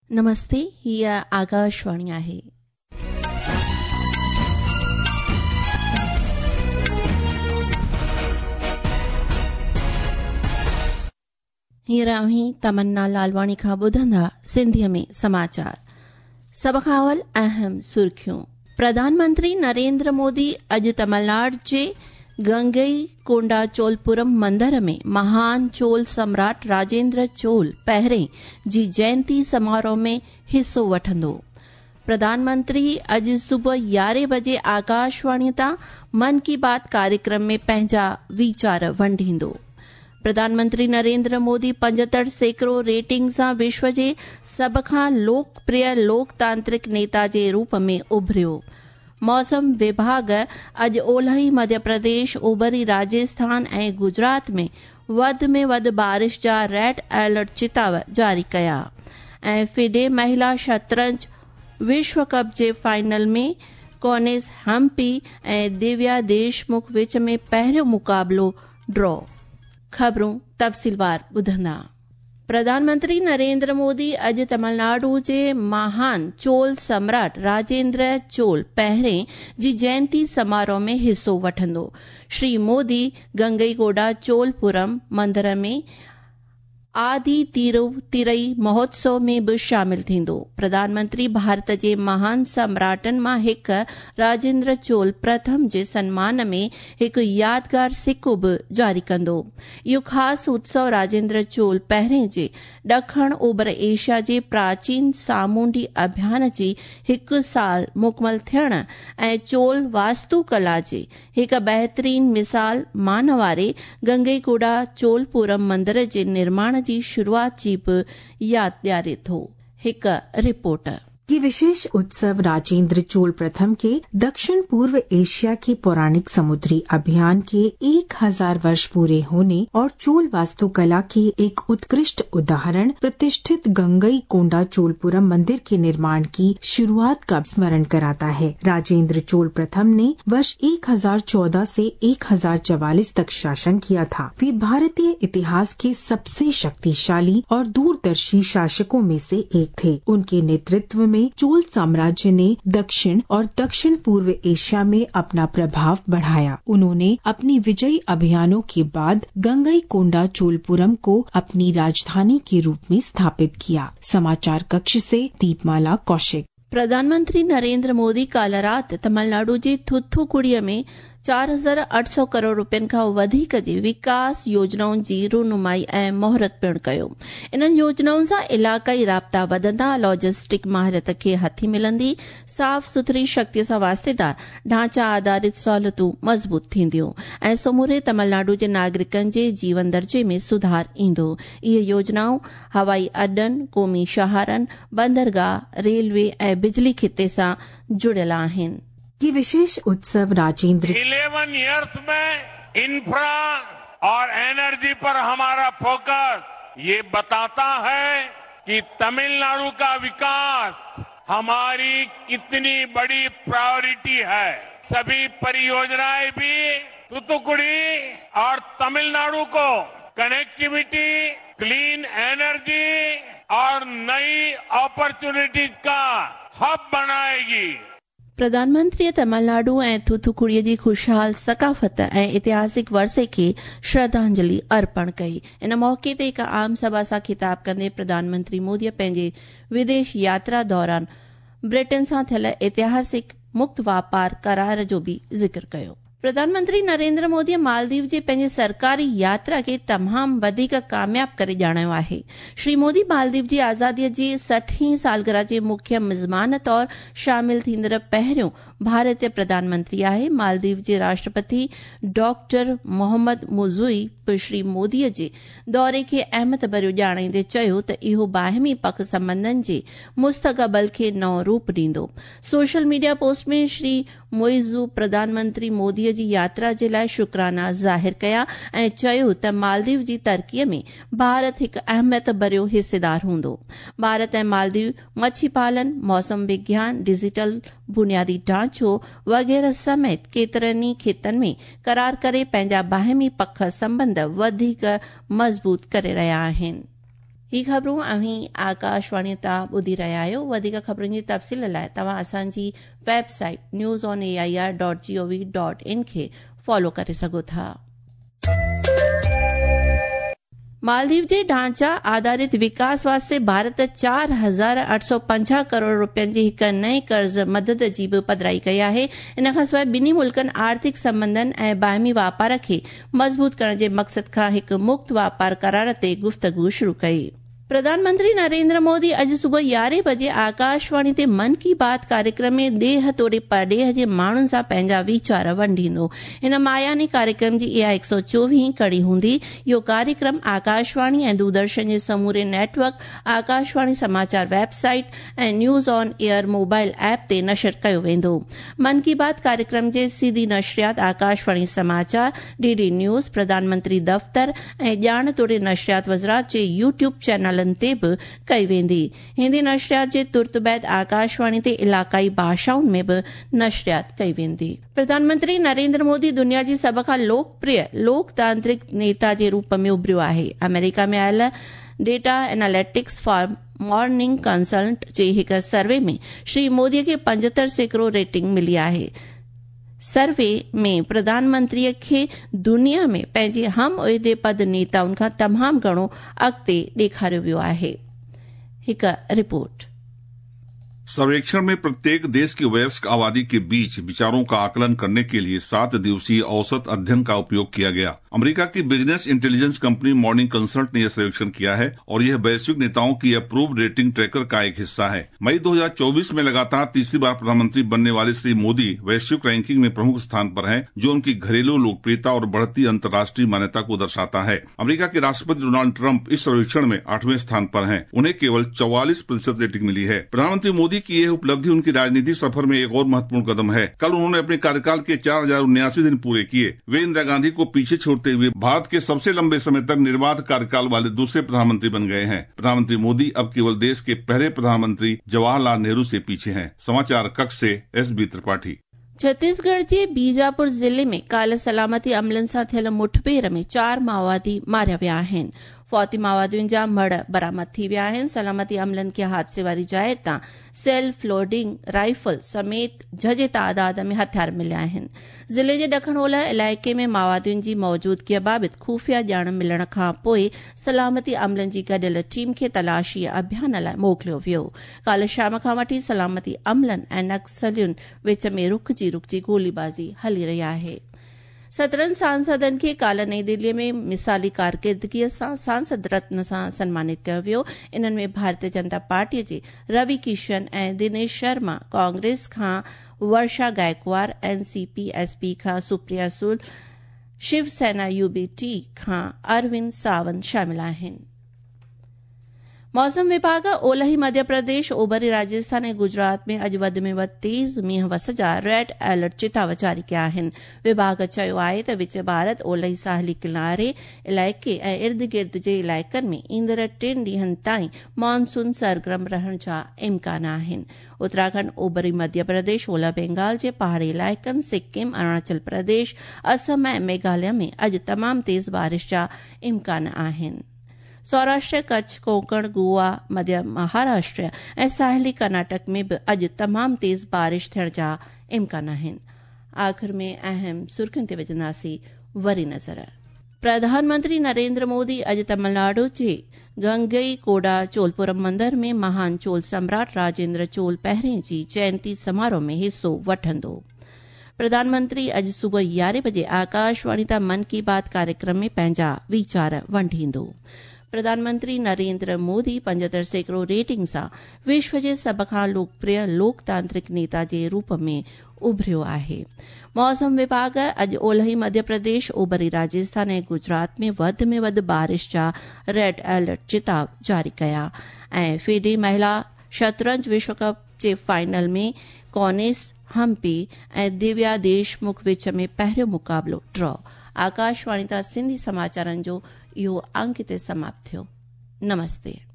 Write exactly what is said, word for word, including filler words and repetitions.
नमस्ते, हीअ आकाशवाणी आहे। हींअर अहीं तमन्ना लालवाणी खां ॿुधंदा सिंधीअ में समाचार। सभ खां अवल अहम सुर्खियूं। प्रधानमंत्री नरेंद्र मोदी अॼु तमिलनाडु जे गंगई कोंडा चोलपुरम मंदर में महान चोल सम्राट राजेंद्र चोल पहिरें जी जयंती समारोह में हिस्सो वठंदो। प्रधानमंत्री अॼु सुबुह यारहें बजे आकाशवाणी तां मन की बात कार्यक्रम में पंहिंजा वीचार वंडींदो। प्रधानमंत्री नरेंद्र मोदी पंजहतरि सैकड़ो रेटिंग सां विश्व जे सभ खां लोकप्रिय लोकतांत्रिक नेता जे रूप में उभरियो। मौसम विभाग अॼु ओलही मध्य प्रदेश, ओभरी राजस्थान ऐं गुजरात में वधि में वधि बारिश जा रेड अलर्ट चिताव जारी कया। ऐं फिडे महिला शतरंज विश्व कप जे फाइनल में कोनेस हम्पी ऐं दिव्या देशमुख विच में पहिरियों मुक़ाबलो ड्रॉ। ख़बरूं तफ़सीलवार ॿुधंदा। प्रधानमंत्री नरेंद्र मोदी अॼु तमिलनाडु जे महान चोल सम्राट राजेंद्र चोल पहिरें जी जयंती समारोह में हिस्सो वठंदो। श्री मोदी गंगईकोंडा चोलपुरम मंदर में आदि तिरुतिरई महोत्सव में बि शामिल थींदो। प्रधानमंत्री भारत जे महान सम्राटनि मां हिकु राजेंद्र चोल प्रथम जे सन्मान में हिकु यादगार सिक्को बि जारी कंदो। इहो ख़ासि उत्सव राजेंद्र चोल पहिरें जे ॾखण ओभर एशिया जे प्राचीन सामूंडी अभियान जी हिकु साल मुकमल थियण ऐं चोल वास्तुकला जे हिकु बहितरीन मिसाल मान वारे गंगईकोंडा चोलपुरम मंदर जे निर्माण जी शुरुआत जी भी याद ॾियारे थो। हिकु रिपोर्ट। ये विशेष उत्सव राजेंद्र चोल प्रथम के दक्षिण पूर्व एशिया के पौराणिक समुद्री अभियान के एक हजार वर्ष पूरे होने और चोल वास्तुकला के एक उत्कृष्ट उदाहरण प्रतिष्ठित गंगई कोंडा चोलपुरम मंदिर के निर्माण की शुरुआत का स्मरण कराता है। राजेंद्र चोल प्रथम ने वर्ष एक हजार चौदह से एक हजार चवालीस तक शासन किया था। वे भारतीय इतिहास के सबसे शक्तिशाली और दूरदर्शी शासकों में से एक थे। उनके नेतृत्व में चोल साम्राज्य ने दक्षिण और दक्षिण पूर्व एशिया में अपना प्रभाव बढ़ाया। उन्होंने अपनी विजयी अभियानों के बाद गंगईकोंडा चोलपुरम को अपनी राजधानी के रूप में स्थापित किया। समाचार कक्ष से दीपमाला कौशिक। प्रधानमंत्री नरेंद्र मोदी काल्ह राति तमिलनाडु जे थूथुकुड़ीअ में चार हज़ार अठ सौ करोड़ रुपयनि खां वधीक जी विकास योजनाउनि जी रूनुमाई ऐं मोहरत पिणु कयो। इन्हनि योजनाउनि सां इलाक़ाई राब्ता वधंदा, लॉजिस्टिक महारत खे हथी मिलंदी, साफ़ सुथरी शक्तीअ सां वास्तेदार ढांचा आधारित सहूलियतूं मज़बूत थींदियूं ऐं समूरे तमिलनाडु जे नागरिकनि जे जीवन दर्जे में सुधार ईंदो। इहे योजनाऊं हवाई अॾनि, क़ौमी शहारनि, बंदरगाह, रेलवे ऐं बिजली खिते सां जुड़ियल आहिनि। ये विशेष उत्सव राजेंद्र इलेवन ईयर्स में इंफ्रा और एनर्जी पर हमारा फोकस ये बताता है कि तमिलनाडु का विकास हमारी कितनी बड़ी प्रायोरिटी है। सभी परियोजनाएं भी तूतुकुड़ी और तमिलनाडु को कनेक्टिविटी, क्लीन एनर्जी और नई अपॉर्चुनिटीज का हब बनाएगी। प्रधानमंत्री तमिलनाडु ऐं थूथुकुड़ीअ जी खुशहाल सकाफ़त ऐं ऐतिहासिक वरसे खे श्रद्धांजलि अर्पण कई। इन मौके ते हिक आम सभा सां खिताब कंदे प्रधानमंत्री मोदीअ पंहिंजे विदेश यात्रा दौरान ब्रिटेन सां थियल ऐतिहासिक मुक्त वापार करार जो भी ज़िक्र कयो। प्रधानमंत्री नरेंद्र मोदी मालदीव जे पंहिंजे सरकारी यात्रा खे तमामु वधीक कामयाब करे ॼाणायो आहे। श्री मोदी मालदीव जी आज़ादीअ जी सठीं सालगिरह जे मुख्य मिज़मान तौर शामिल थींदड़ पहिरियों भारतीय प्रधानमंत्री आहे। मालदीव जे राष्ट्रपति डॉक्टर मोहम्मद मुज़ुई श्री मोदीअ जे दौरे खे अहमियत भरियो ॼाणाईंदे चयो त इहो बाहिमी पक संबंधनि जे मुस्तक़बल खे नओं रूप ॾींदो। सोशल मीडिया पोस्ट में श्री मुइज़ु प्रधानमंत्री मोदीअ जी यात्रा जे लाइ शुक्राना ज़ाहिर कया ऐं चयो त मालदीव जी तरक़ीअ में भारत हिकु अहमियत भरियो हिस्सेदार हूंदो। भारत ऐं मालदीव मछी पालन, मौसम विज्ञान, डिजिटल बुनियादी ढांचो वग़ैरह समेत केतिरनि ई खेत्रनि में करार करे पंहिंजा बाहिमी पख संबंध वधीक मज़बूत करे रहिया आहिनि। ही ख़बरूं अहीं आकाशवाणी तां ॿुधी रहिया आहियो। वधीक ख़बरुनि जी तफ़सील लाइ तव्हां असांजी website news on A I R dot G O V dot in खे फॉलो करे सघो था। मालदीव जे ढांचा आधारित विकास वास्ते भारत चार हज़ार अठ सौ पंजाह करोड़ रुपयनि जी हिक नई कर्ज़ मदद जी बि पधिराई कई आहे। इन खां सवाइ ॿिन्ही मुल्कनि आर्थिक संबंधनि ऐं बाहिमी वापार खे मज़बूत करण जे मक़सद खां हिक मुक्त वापार करार ते गुफ़्तगू शुरू कई। प्रधानमंत्री नरेंद्र मोदी अॼु सुबुह यारहें बजे आकाशवाणी ते मन की बात कार्यक्रम में देह तोड़े परडेह जे माण्हुनि सां पंहिंजा वीचार वंडींदो। हिन मायानी कार्यक्रम जी इहा हिक सौ चोवीह कड़ी हूंदी। इहो कार्यक्रम आकाशवाणी ऐं दूरदर्शन जे समूरे नेटवर्क, आकाशवाणी समाचार वेबसाइट ऐं news on air mobile app ते नशर कयो वेंदो। मन की बात कार्यक्रम जे सीधी नशरियात आकाशवाणी समाचार, डीडी न्यूज़, प्रधानमंत्री दफ़्तर ऐं ॼाण तोड़े नशरियात वज़रात जे यूट्यूब चैनल ते बि कई वेंदी। हिंदी नशरियात जे तुर्त बैदि आकाशवाणी ते इलाक़ाई भाषाउनि में बि नशरियात कई वेंदी। प्रधानमंत्री नरेंद्र मोदी दुनिया जी सभ खां लोकप्रिय लोकतांत्रिक नेता जे रूप में उभरियो आहे। अमेरिका में oil data analytics for Morning Consult जे हिक सर्वे में श्री मोदीअ खे पंजहतरि सैकड़ो रेटिंग मिली आहे। सर्वे में प्रधानमंत्रीअ खे दुनिया में पंहिंजे हम उहिदे पद नेताउनि खां तमामु घणो अॻिते ॾेखारियो वियो आहे। हिक रिपोर्ट। सर्वेक्षण में प्रत्येक देश की वयस्क आबादी के बीच विचारों का आकलन करने के लिए सात दिवसीय औसत अध्ययन का उपयोग किया गया। अमेरिका की business intelligence company Morning Consult ने यह सर्वेक्षण किया है और यह वैश्विक नेताओं की अप्रूव्ड रेटिंग ट्रैकर का एक हिस्सा है। मई दो हज़ार चौबीस में लगातार तीसरी बार प्रधानमंत्री बनने वाले श्री मोदी वैश्विक रैंकिंग में प्रमुख स्थान पर हैं, जो उनकी घरेलू लोकप्रियता और बढ़ती अंतर्राष्ट्रीय मान्यता को दर्शाता है। अमेरिका के राष्ट्रपति डोनाल्ड ट्रंप इस सर्वेक्षण में आठवें स्थान पर हैं। उन्हें केवल चौवालीस प्रतिशत रेटिंग मिली है। प्रधानमंत्री मोदी की यह उपलब्धि उनकी राजनीतिक सफर में एक और महत्वपूर्ण कदम है। कल उन्होंने अपने कार्यकाल के चार हजार उन्यासी दिन पूरे किए। वे इंदिरा गांधी को पीछे छोड़ते हुए भारत के सबसे लंबे समय तक निर्बाध कार्यकाल वाले दूसरे प्रधानमंत्री बन गए हैं। प्रधानमंत्री मोदी अब केवल देश के पहले प्रधानमंत्री जवाहरलाल नेहरू से पीछे हैं। समाचार कक्ष से एस बी त्रिपाठी। छत्तीसगढ़ जे बीजापुर ज़िले में काल्ह सलामती अमलनि सां थियल मुठभेड़ में चार माओवादी मारिया विया आहिनि। फौती माओवादियुनि जा मड़ बरामद थी विया आहिनि। सलामती अमलनि खे हादसे वारी जाइ तां सेल्फ लोडिंग राइफल समेत झझे तादाद में हथियार मिलिया आहिनि। ज़िले जे ॾखण ओलह इलाइक़े में माओवादियुनि जी मौजूदगीअ बाबति खुफ़िया ॼाण मिलण खां पोइ सलामती अमलनि जी गॾियल टीम खे तलाशी अभियान लाइ मोकिलियो वियो। काल्ह शाम खां वठी सलामती अमलनि ऐं नक्सलियुनि विच में रुकजी रुकजी गोलीबाज़ी हली रही आहे। सत्रहनि सांसदनि खे काल्ह नई दिल्लीअ में मिसाली कारकिर्दगीअ सां सांसद रत्न सां सन्मानित कयो वियो। इन्हनि में भारतीय जनता पार्टीअ जे रवि किशन ऐं दिनेश शर्मा, कांग्रेस खां वर्षा गायकवाड़, एनसीपी एसपी खां सुप्रिया सुल, शिवसेना यूबीटी खां अरविंद सावंत शामिल आहिनि। मौसम विभाग ओलही मध्य प्रदेश, ओभरी राजस्थान ऐं गुजरात में अॼु वधि में वधि तेज़ मींहुं वस जा रेड अलर्ट चेताव जारी कया आहिनि। विभाग चयो आहे त विच भारत, ओलही साहिली किनारे इलाइक़े ऐं इर्द गिर्द जे इलाइक़नि में ईंदड़ टिनि ॾींहनि ताईं मानसून सरगर्म रहण जा इम्कान आहिनि। उत्तराखंड, ओभरी मध्य प्रदेश, ओलह बंगाल जे पहाड़ी इलाइक़नि, सिक्किम, अरुणाचल प्रदेश, असम ऐं मेघालय में अॼु तमामु तेज़ बारिश जा इम्कान आहिनि। सौराष्ट्र, कच्छ, कोंकण, गोवा, मध्य महाराष्ट्र ऐं साहिली कर्नाटक में बि अॼु तमामु तेज़ बारिश थियण जा इम्कान आहिनि। आख़िर में अहम सुर्खियुनि ते विझंदासीं वरी नज़र। प्रधानमंत्री नरेंद्र मोदी अॼु तमिलनाडु जे गंगई कोडा चोलपुरम मंदर में महान चोल सम्राट राजेंद्र चोल पहिरें जी जयंती समारोह में हिस्सो वठंदो। प्रधानमंत्री अॼु सुबुह यारहें बजे आकाशवाणी तां मन की बात कार्यक्रम में पंहिंजा वीचार वंडींदो। प्रधानमंत्री नरेंद्र मोदी पंजहतरि सैकड़ो रेटिंग सां विश्व जे सभ खां लोकप्रिय लोकतांत्रिक नेता जे रूप में उभरियो आहे। मौसम विभाग अॼु ओलही मध्य प्रदेश, ओभरी राजस्थान ऐं गुजरात में वधि में वधि बारिश जा रेड अलर्ट चेताव जारी कया ऐं फीडे महिला शतरंज विश्व कप जे फाइनल में कॉनेस हम्पी ऐं दिव्या देशमुख विच में पहिरियों मुक़ाबलो ड्रॉ। आकाशवाणी तां सिंधी समाचारनि जो इहो अंक ते समाप्त थियो। नमस्ते।